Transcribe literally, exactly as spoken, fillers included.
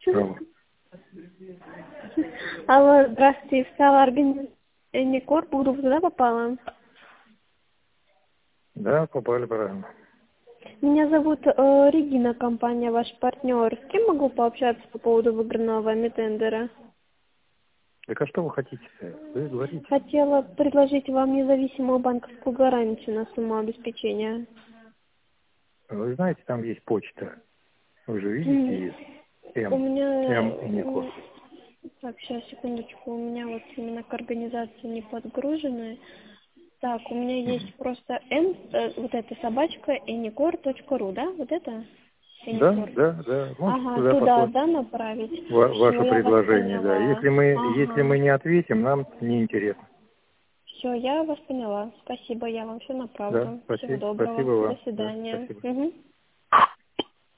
Алло. Алло, здравствуйте, встала организация Эникор, буду туда попала. Да, попали правильно. Меня зовут э, Регина, компания ваш партнер. С кем могу пообщаться по поводу выигранного вами тендера? Так а что вы хотите? Вы говорите. Хотела предложить вам независимую банковскую гарантию на сумму обеспечения. Вы знаете, там есть почта. Вы же М, видите, есть У М. меня... М и Никор. м, Так, сейчас, секундочку. У меня вот именно к организации не подгружены. Так, у меня есть просто М, э, вот эта собачка, эникор точка ру, да? Вот это? Да, Эникор. да, да. Можете Ага, туда туда, послать да, направить? ва- Все, ваше я вас предложение, да. поняла. Если мы, если Ага. мы не ответим, нам неинтересно. Все, я вас поняла. Спасибо, я вам все Да, направлю. Всего спасибо, спасибо доброго. До вам. Да, свидания. спасибо. Мгм.